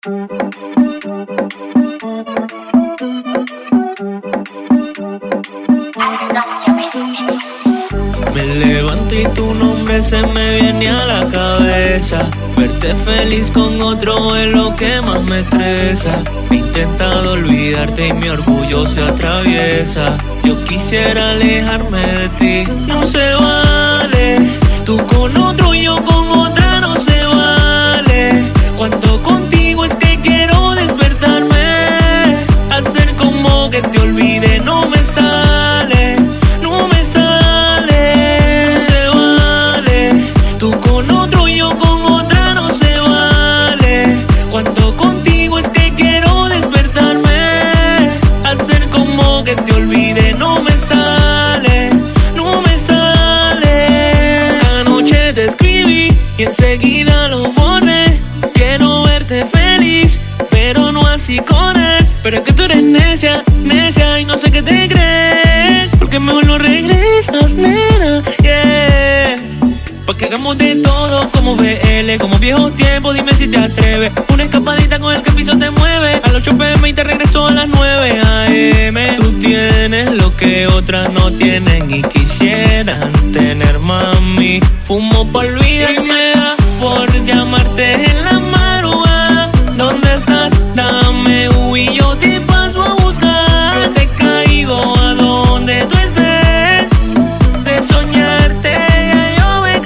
Me levanto y tu nombre se me viene a la cabeza. Verte feliz con otro es lo que más me estresa. He intentado olvidarte y mi orgullo se atraviesa. Yo quisiera alejarme de ti. No se vale, tú con otro y yo con otra no se vale. Cuando contigo es que quiero despertarme. Hacer como que te olvide no me sale. No me sale, no se vale. Tú con otro y yo con otra no se vale. Cuando contigo es que quiero despertarme. Hacer como que te olvide no me sale. No me sale. Anoche te escribí y enseguida lo borré. Quiero verte feliz, pero no así con él. Pero es que tú eres necia, necia y no sé qué te crees. Porque mejor no regresas, nena, yeah. Pa' que hagamos de todo como BL, como viejos tiempos, dime si te atreves. Una escapadita con el que el piso te mueve. A las 8 p.m. y te regreso a las 9 a.m. Tú tienes lo que otras no tienen y quisieran tener, mami. Fumo pa' olvidar y me da por llamarte en la madrugada. ¿Dónde estás? Dame y yo te paso a buscar. Yo te caigo a donde tú estés. De soñarte ya yo me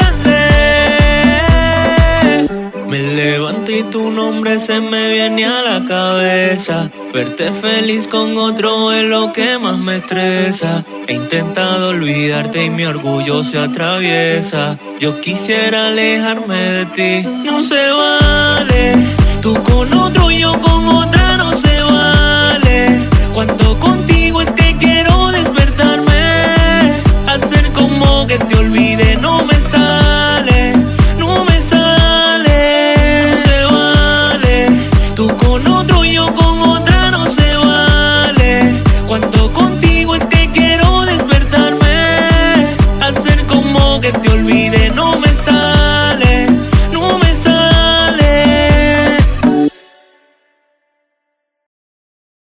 cansé. Me levanto y tu nombre se me viene a la cabeza. Verte feliz con otro es lo que más me estresa. He intentado olvidarte y mi orgullo se atraviesa. Yo quisiera alejarme de ti. No se vale, tú con otro y yo con otra no se vale. Cuando contigo es que quiero despertarme. Hacer como que te olvide no me sale. No me sale, no se vale. Tú con otro y yo con otra no se vale. Cuando contigo es que quiero despertarme. Hacer como que te olvide